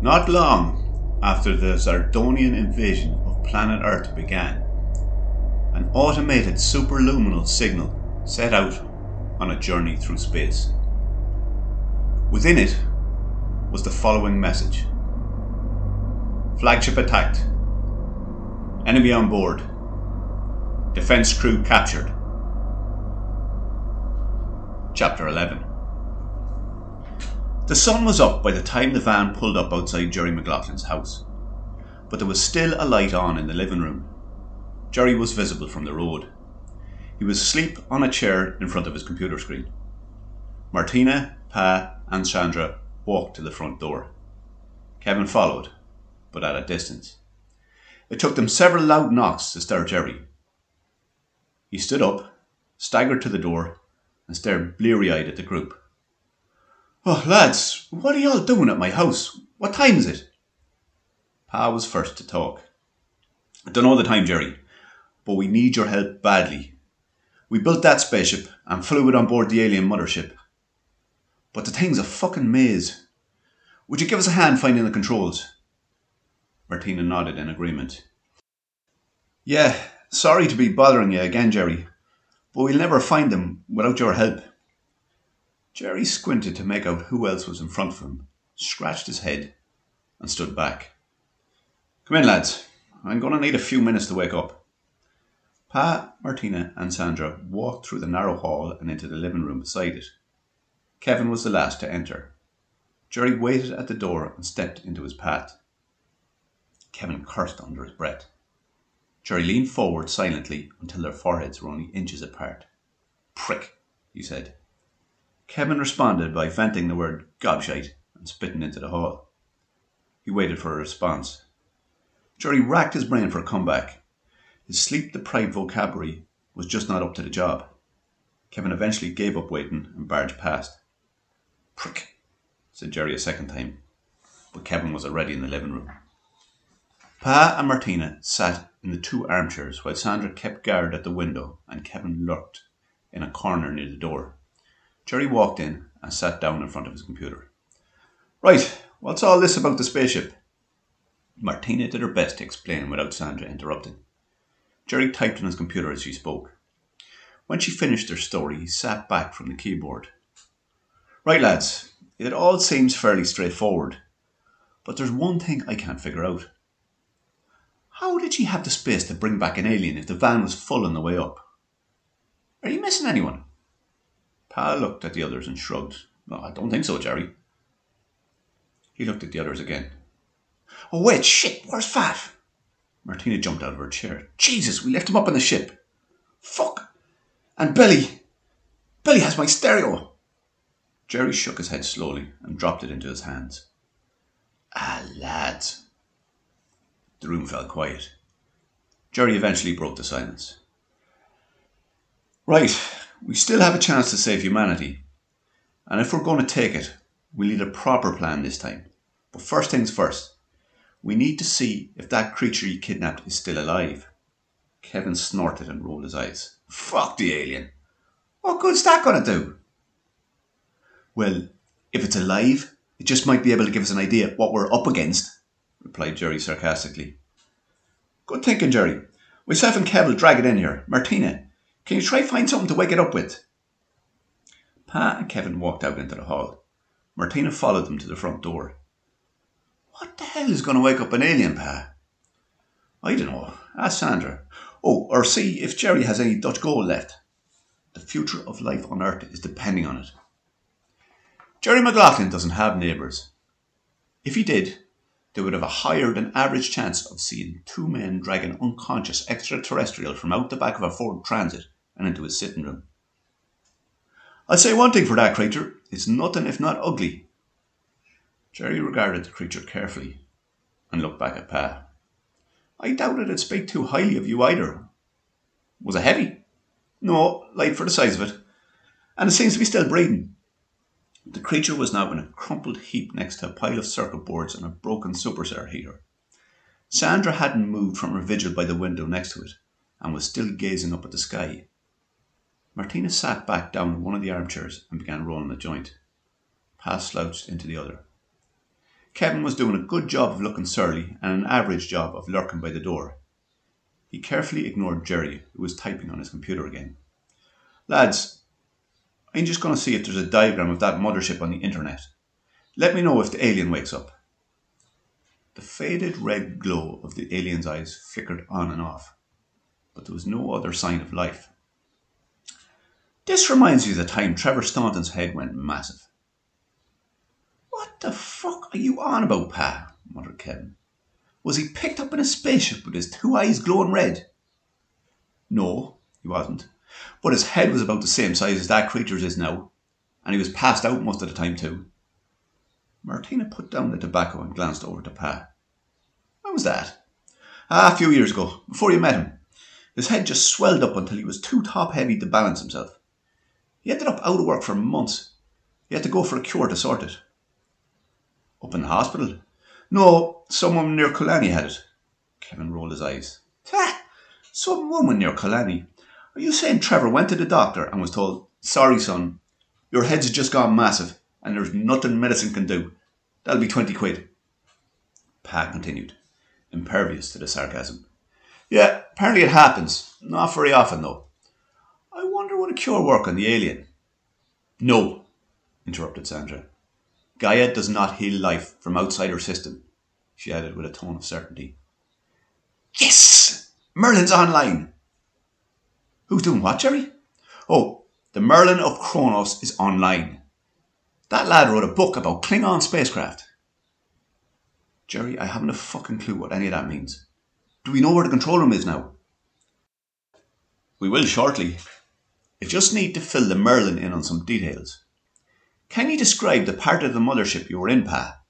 Not long after the Zardonian invasion of planet Earth began, an automated superluminal signal set out on a journey through space. Within it was the following message: Flagship attacked. Enemy on board. Defense crew captured. Chapter 11. The sun was up by the time the van pulled up outside Jerry McLaughlin's house, but there was still a light on in the living room. Jerry was visible from the road. He was asleep on a chair in front of his computer screen. Martina, Pa and Sandra walked to the front door. Kevin followed, but at a distance. It took them several loud knocks to stir Jerry. He stood up, staggered to the door, and stared bleary-eyed at the group. "Oh, lads, what are you all doing at my house? What time is it?" Pa was first to talk. "I don't know the time, Jerry, but we need your help badly. We built that spaceship and flew it on board the alien mothership. But the thing's a fucking maze. Would you give us a hand finding the controls?" Martina nodded in agreement. "Yeah, sorry to be bothering you again, Jerry, but we'll never find them without your help." Jerry squinted to make out who else was in front of him, scratched his head, and stood back. "Come in, lads. I'm going to need a few minutes to wake up." Pa, Martina and Sandra walked through the narrow hall and into the living room beside it. Kevin was the last to enter. Jerry waited at the door and stepped into his path. Kevin cursed under his breath. Jerry leaned forward silently until their foreheads were only inches apart. "Prick," he said. Kevin responded by venting the word gobshite and spitting into the hall. He waited for a response. Jerry racked his brain for a comeback. His sleep-deprived vocabulary was just not up to the job. Kevin eventually gave up waiting and barged past. "Prick," said Jerry a second time, but Kevin was already in the living room. Pa and Martina sat in the two armchairs while Sandra kept guard at the window and Kevin lurked in a corner near the door. Jerry walked in and sat down in front of his computer. "Right, what's all this about the spaceship?" Martina did her best to explain without Sandra interrupting. Jerry typed on his computer as she spoke. When she finished her story, he sat back from the keyboard. "Right, lads, it all seems fairly straightforward, but there's one thing I can't figure out. How did she have the space to bring back an alien if the van was full on the way up? Are you missing anyone?" Pa looked at the others and shrugged. "No, I don't think so, Jerry." He looked at the others again. "Oh, wait, shit, where's Fat?" Martina jumped out of her chair. "Jesus, we left him up on the ship. Fuck! And Billy has my stereo." Jerry shook his head slowly and dropped it into his hands. "Ah, lads." The room fell quiet. Jerry eventually broke the silence. "Right, we still have a chance to save humanity. And if we're going to take it, we'll need a proper plan this time. But first things first, we need to see if that creature you kidnapped is still alive." Kevin snorted and rolled his eyes. "Fuck the alien. What good's that going to do?" "Well, if it's alive, it just might be able to give us an idea what we're up against," replied Jerry sarcastically. "Good thinking, Jerry. Myself and Kev will drag it in here. Martina, can you try find something to wake it up with?" Pa and Kevin walked out into the hall. Martina followed them to the front door. "What the hell is going to wake up an alien, Pa?" "I don't know. Ask Sandra. Oh, or see if Jerry has any Dutch gold left. The future of life on Earth is depending on it." Jerry McLaughlin doesn't have neighbours. If he did, they would have a higher than average chance of seeing two men drag an unconscious extraterrestrial from out the back of a Ford Transit and into his sitting room. "I'll say one thing for that creature, it's nothing if not ugly." Jerry regarded the creature carefully and looked back at Pa. "I doubt it'd speak too highly of you either. Was it heavy?" "No, light for the size of it. And it seems to be still breathing." The creature was now in a crumpled heap next to a pile of circuit boards and a broken superstar heater. Sandra hadn't moved from her vigil by the window next to it and was still gazing up at the sky. Martina sat back down in one of the armchairs and began rolling a joint. Pa slouched into the other. Kevin was doing a good job of looking surly and an average job of lurking by the door. He carefully ignored Jerry, who was typing on his computer again. Lads, I'm just going to see if there's a diagram of that mothership on the internet. Let me know if the alien wakes up. The faded red glow of the alien's eyes flickered on and off, but there was no other sign of life. This reminds me of the time Trevor Staunton's head went massive. What the fuck are you on about, Pa? Muttered Kevin. Was he picked up in a spaceship with his two eyes glowing red? No, he wasn't. But his head was about the same size as that creature's is now, and he was passed out most of the time too. Martina put down the tobacco and glanced over to Pa. When was that? A few years ago, before you met him. His head just swelled up until he was too top-heavy to balance himself. He ended up out of work for months. He had to go for a cure to sort it. Up in the hospital? No, someone near Killarney had it. Kevin rolled his eyes. Ha! Some woman near Killarney. Are you saying Trevor went to the doctor and was told, sorry son, your head's just gone massive and there's nothing medicine can do. That'll be 20 quid. Pa continued, impervious to the sarcasm. Yeah, apparently it happens. Not very often though. I wonder would a cure work on the alien? No, interrupted Sandra. Gaia does not heal life from outside her system, she added with a tone of certainty. Yes! Merlin's online! Who's doing what, Jerry? Oh, the Merlin of Kronos is online. That lad wrote a book about Klingon spacecraft. Jerry, I haven't a fucking clue what any of that means. Do we know where the control room is now? We will shortly. I just need to fill the Merlin in on some details. Can you describe the part of the mothership you were in, Pa?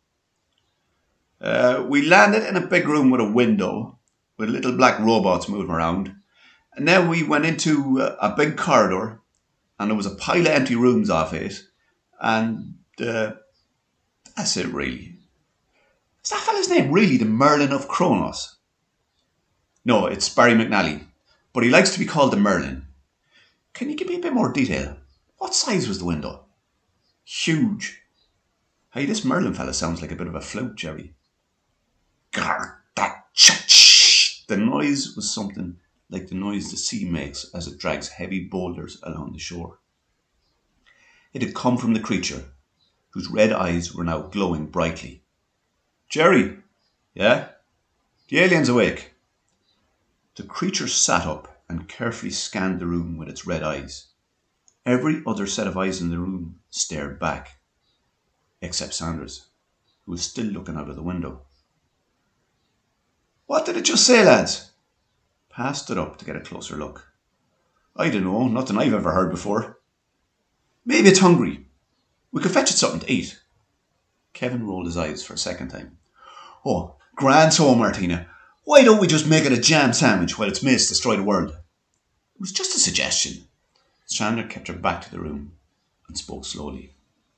We landed in a big room with a window, with little black robots moving around. And then we went into a big corridor, and there was a pile of empty rooms off it. And that's it, really. Is that fella's name really the Merlin of Kronos? No, it's Barry McNally, but he likes to be called the Merlin. Can you give me a bit more detail? What size was the window? Huge. Hey, this Merlin fella sounds like a bit of a float, Jerry. Gar, that ch-ch. The noise was something like the noise the sea makes as it drags heavy boulders along the shore. It had come from the creature, whose red eyes were now glowing brightly. Jerry! Yeah? The alien's awake. The creature sat up and carefully scanned the room with its red eyes. Every other set of eyes in the room stared back, except Sandra's, who was still looking out of the window. What did it just say, lads? Pa stood up to get a closer look. I don't know, nothing I've ever heard before. Maybe it's hungry. We could fetch it something to eat. Kevin rolled his eyes for a second time. Oh, grand soul, Martina. Why don't we just make it a jam sandwich while its mates destroy the world? It was just a suggestion. Chandler kept her back to the room and spoke slowly.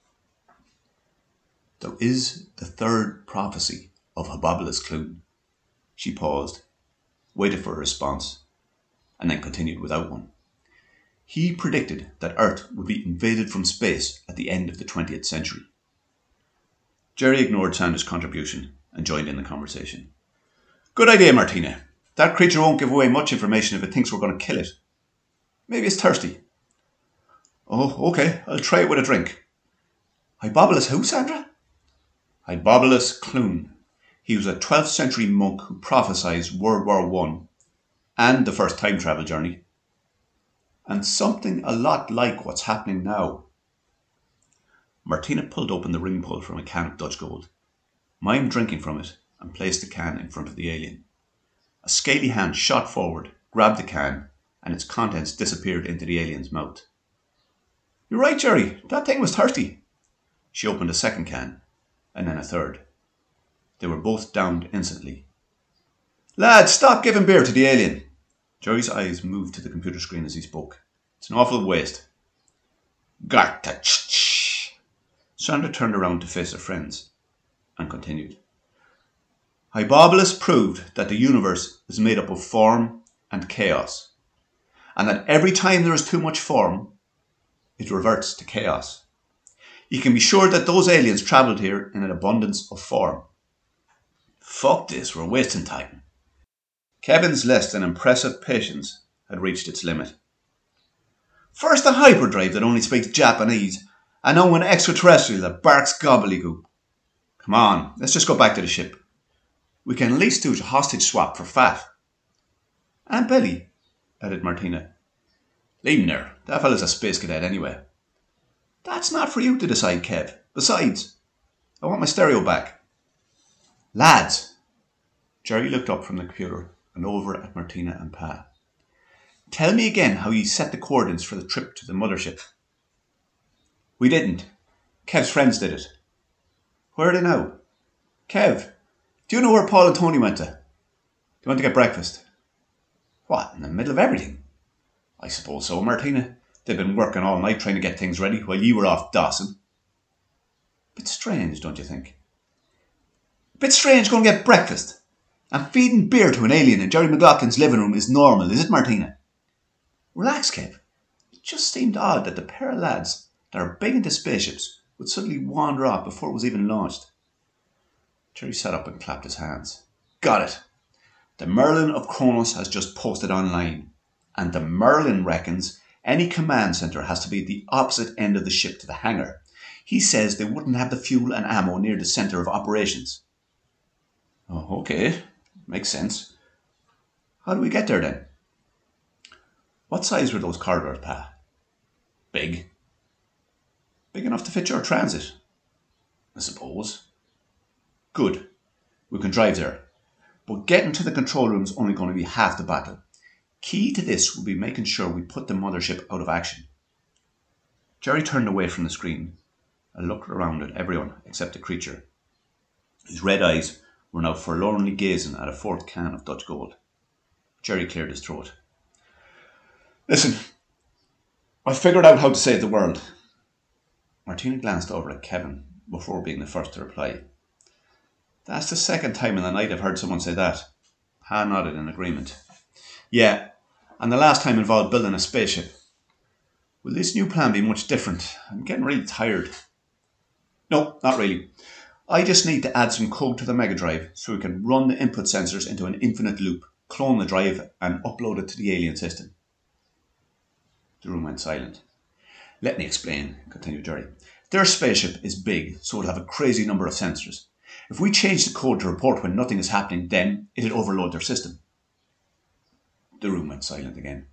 There is the third prophecy of Hababalus Clune. She paused, waited for a response, and then continued without one. He predicted that Earth would be invaded from space at the end of the 20th century. Jerry ignored Sandra's contribution and joined in the conversation. Good idea, Martina. That creature won't give away much information if it thinks we're going to kill it. Maybe it's thirsty. Oh, okay, I'll try it with a drink. Hybobalus who, Sandra? Hybobalus Clune. He was a 12th century monk who prophesied World War I and the first time travel journey. And something a lot like what's happening now. Martina pulled open the ring pull from a can of Dutch Gold, mimed drinking from it, and placed the can in front of the alien. A scaly hand shot forward, grabbed the can, and its contents disappeared into the alien's mouth. You're right, Jerry. That thing was thirsty. She opened a second can, and then a third. They were both downed instantly. Lads, stop giving beer to the alien. Jerry's eyes moved to the computer screen as he spoke. It's an awful waste. Garta-ch-ch. Sandra turned around to face her friends and continued. Hybobalus proved that the universe is made up of form and chaos, and that every time there is too much form, it reverts to chaos. You can be sure that those aliens travelled here in an abundance of form. Fuck this, we're wasting time. Kevin's less than impressive patience had reached its limit. First a hyperdrive that only speaks Japanese, and now an extraterrestrial that barks gobbledygook. Come on, let's just go back to the ship. We can at least do a hostage swap for Fat. And Billy, added Martina. Leave him there. That fella's a space cadet anyway. That's not for you to decide, Kev. Besides, I want my stereo back. Lads. Jerry looked up from the computer and over at Martina and Pa. Tell me again how you set the coordinates for the trip to the mothership. We didn't. Kev's friends did it. Where are they now? Kev, do you know where Paul and Tony went to? They went to get breakfast. What, in the middle of everything? I suppose so, Martina. They've been working all night trying to get things ready while you were off Dawson. Bit strange, don't you think? Bit strange going to get breakfast. And feeding beer to an alien in Jerry McLaughlin's living room is normal, is it, Martina? Relax, Kev. It just seemed odd that the pair of lads that are big into spaceships would suddenly wander off before it was even launched. Jerry sat up and clapped his hands. Got it. The Merlin of Kronos has just posted online, and the Merlin reckons any command centre has to be at the opposite end of the ship to the hangar. He says they wouldn't have the fuel and ammo near the centre of operations. Oh, okay. Makes sense. How do we get there then? What size were those corridors, Pa? Big. Big enough to fit your transit? I suppose. Good. We can drive there. But getting to the control room is only going to be half the battle. Key to this will be making sure we put the mothership out of action. Jerry turned away from the screen and looked around at everyone except the creature. His red eyes were now forlornly gazing at a fourth can of Dutch Gold. Jerry cleared his throat. Listen, I figured out how to save the world. Martina glanced over at Kevin before being the first to reply. That's the second time in the night I've heard someone say that. Pa nodded in agreement. Yeah, and the last time involved building a spaceship. Will this new plan be much different? I'm getting really tired. No, not really. I just need to add some code to the Mega Drive so we can run the input sensors into an infinite loop, clone the drive and upload it to the alien system. The room went silent. Let me explain, continued Jerry. Their spaceship is big, so it'll have a crazy number of sensors. If we change the code to report when nothing is happening, then it'll overload their system. The room went silent again.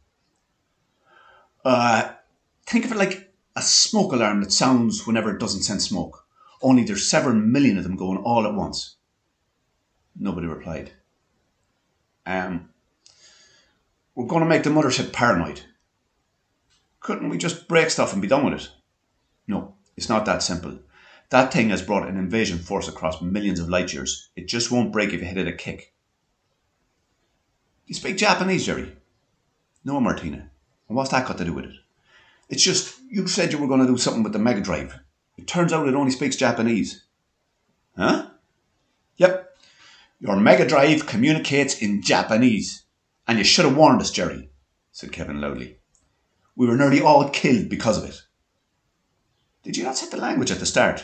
Think of it like a smoke alarm that sounds whenever it doesn't sense smoke. Only there's several million of them going all at once. Nobody replied. We're going to make the mothership paranoid. Couldn't we just break stuff and be done with it? No, it's not that simple. That thing has brought an invasion force across millions of light years. It just won't break if you hit it a kick. You speak Japanese, Jerry? No, Martina. And what's that got to do with it? It's just, you said you were going to do something with the Mega Drive. It turns out it only speaks Japanese. Huh? Yep. Your Mega Drive communicates in Japanese. And you should have warned us, Jerry, said Kevin loudly. We were nearly all killed because of it. Did you not set the language at the start?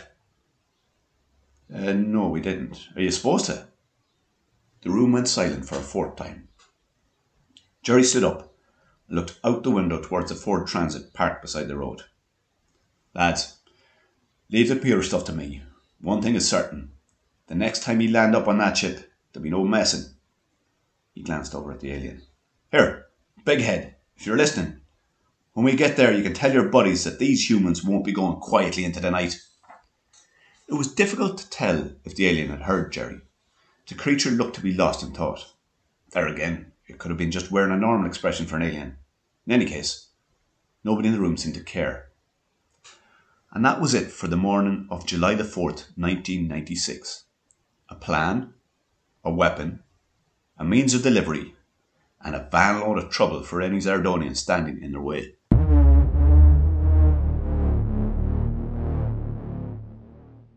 No, we didn't. Are you supposed to? The room went silent for a fourth time. Jerry stood up and looked out the window towards the Ford Transit parked beside the road. Lads, leave the PR stuff to me. One thing is certain. The next time you land up on that ship, there'll be no messing. He glanced over at the alien. Here, Big Head, if you're listening. When we get there, you can tell your buddies that these humans won't be going quietly into the night. It was difficult to tell if the alien had heard Jerry. The creature looked to be lost in thought. There again, it could have been just wearing a normal expression for an alien. In any case, nobody in the room seemed to care. And that was it for the morning of July the 4th, 1996. A plan, a weapon, a means of delivery, and a van load of trouble for any Zardonians standing in their way.